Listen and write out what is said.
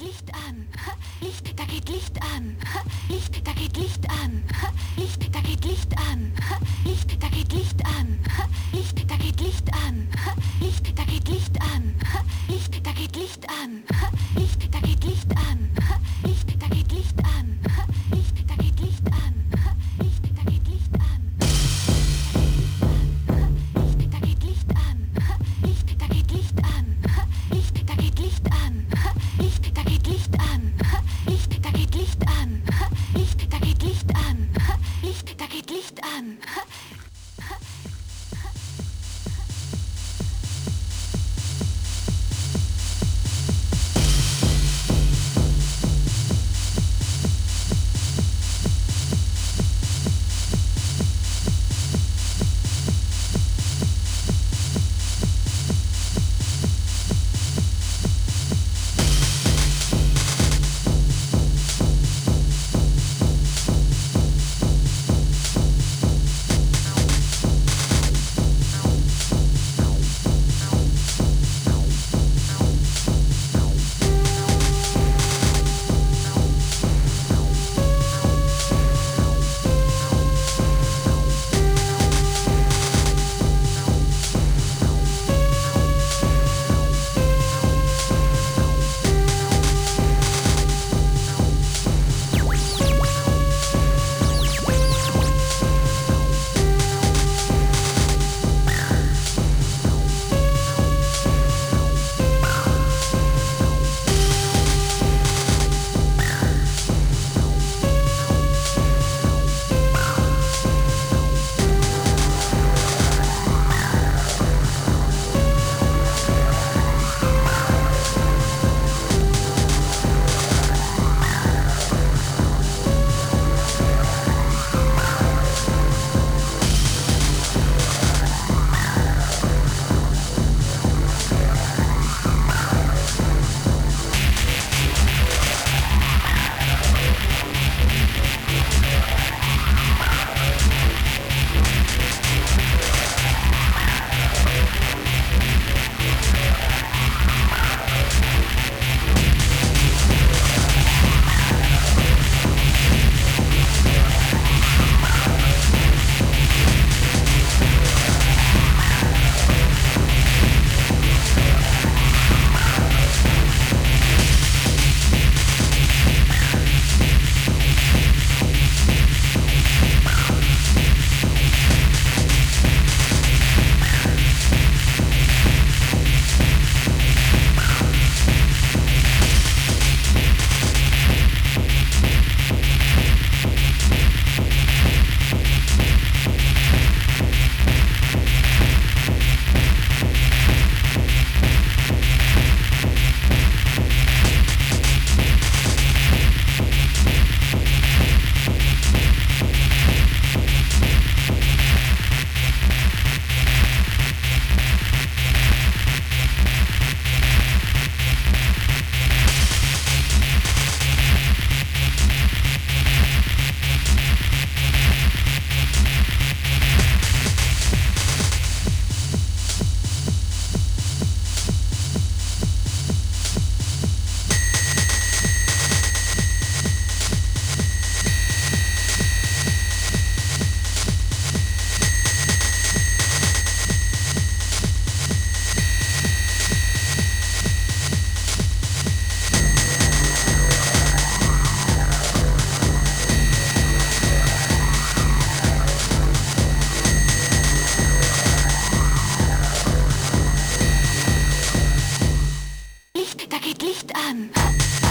geht Licht an. Licht, da geht Licht an. Licht, da geht Licht an. Licht, da geht Licht an. Licht, da geht Licht an. Licht, da geht Licht an. Licht, da geht Licht an. Licht, da geht Licht an. Licht, da geht Licht an. Licht, da geht Licht an. Licht, da geht Licht an. Licht, da geht Licht an. Licht, da geht Licht an. Licht, da geht Licht an. Licht, da geht Licht an. Licht, da geht Licht an. Licht, da geht Licht an. Licht, da geht Licht an. Licht, da geht Licht an. Licht, da geht Licht an.